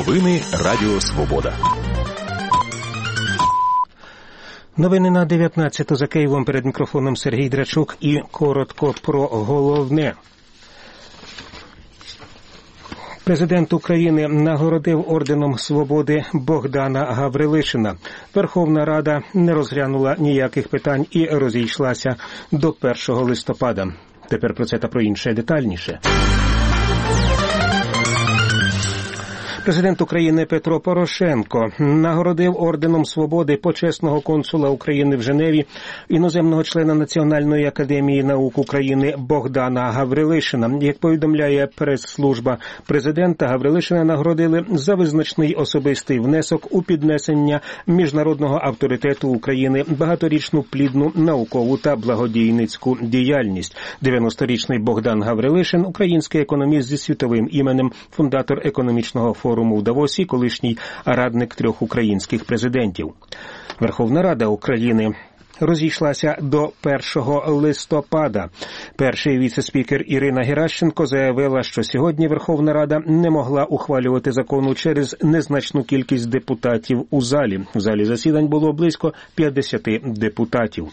Новини Радіо Свобода. Новини на 19-ту за Києвом, перед мікрофоном Сергій Драчук і коротко про головне. Президент України нагородив орденом Свободи Богдана Гаврилишина. Верховна Рада не розглянула ніяких питань і розійшлася до 1 листопада. Тепер про це та про інше детальніше. Президент України Петро Порошенко нагородив орденом Свободи почесного консула України в Женеві, іноземного члена Національної академії наук України Богдана Гаврилишина. Як повідомляє прес-служба президента, Гаврилишина нагородили за визначний особистий внесок у піднесення міжнародного авторитету України, багаторічну плідну наукову та благодійницьку діяльність. 90-річний Богдан Гаврилишин – український економіст зі світовим іменем, фундатор економічного форуму у Давосі, колишній радник 3 українських президентів. Верховна Рада України розійшлася до 1 листопада. Перший віце-спікер Ірина Геращенко заявила, що сьогодні Верховна Рада не могла ухвалювати закону через незначну кількість депутатів у залі. В залі засідань було близько 50 депутатів.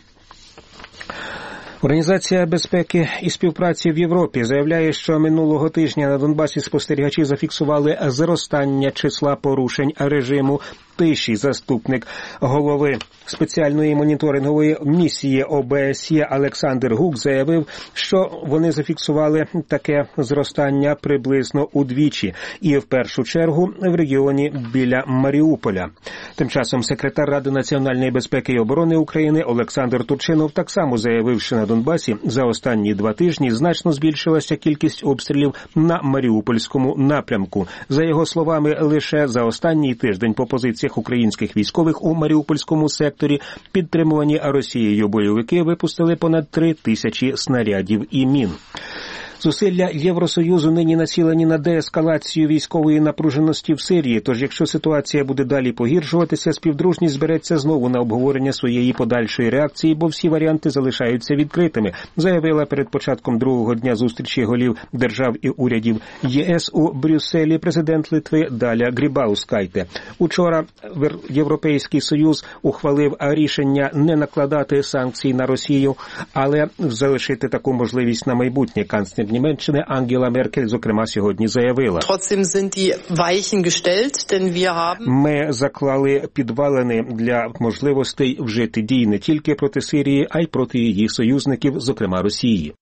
Організація безпеки і співпраці в Європі заявляє, що минулого тижня на Донбасі спостерігачі зафіксували зростання числа порушень режиму тиші. Заступник голови спеціальної моніторингової місії ОБСЄ Олександр Гук заявив, що вони зафіксували таке зростання приблизно удвічі, і в першу чергу в регіоні біля Маріуполя. Тим часом секретар Ради національної безпеки і оборони України Олександр Турчинов так само заявив, що на Донбасі за останні 2 тижні значно збільшилася кількість обстрілів на Маріупольському напрямку. За його словами, лише за останній тиждень по позиціях українських військових у Маріупольському секторі, підтримувані Росією бойовики, випустили понад 3000 снарядів і мін. Зусилля Євросоюзу нині націлені на деескалацію військової напруженості в Сирії, тож якщо ситуація буде далі погіршуватися, співдружність збереться знову на обговорення своєї подальшої реакції, бо всі варіанти залишаються відкритими, заявила перед початком другого дня зустрічі голів держав і урядів ЄС у Брюсселі президент Литви Даля Грібаускайте. Учора Європейський Союз ухвалив рішення не накладати санкцій на Росію, але залишити таку можливість на майбутнє. Канцлер Німеччини Ангела Меркель, зокрема, сьогодні заявила. Ми заклали підвалини для можливостей вжити дій не тільки проти Сирії, а й проти її союзників, зокрема Росії.